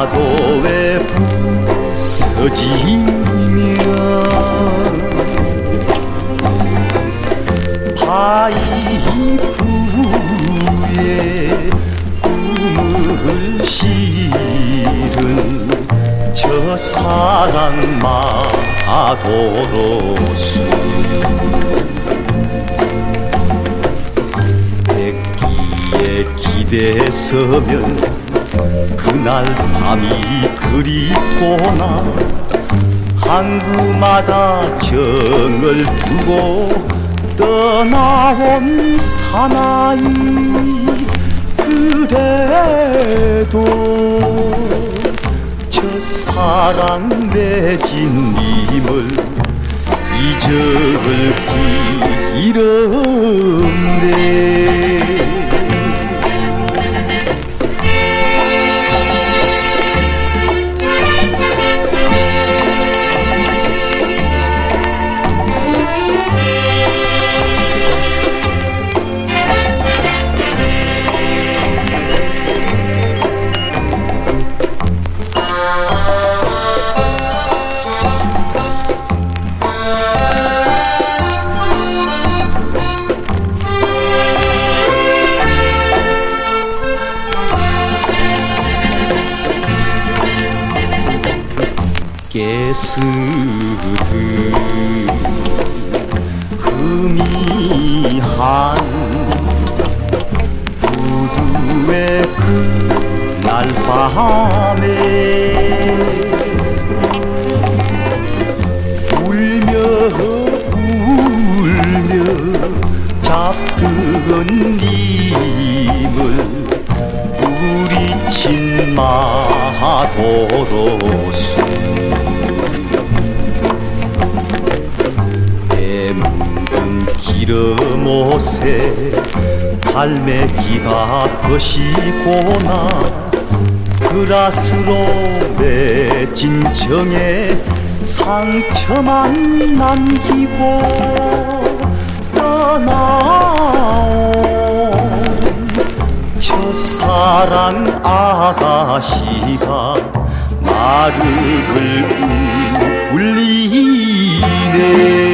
파도에 부서지며 파이프에 꿈을 실은 저 사랑 마도로수 백기에 기대서면 그날 밤이 그립구나 항구마다 정을 두고 떠나온 사나이 그래도 첫사랑 맺은 님을 잊을 길은데 깨스듯 흐미한 부두의 그날 밤에 울며 울며 잡든 님을 우리친 마도로수 묻은 기름옷에 갈매기가 거시고나 그라스로 맺은 정에 상처만 남기고 떠나온 첫사랑 아가씨가 나를 울리네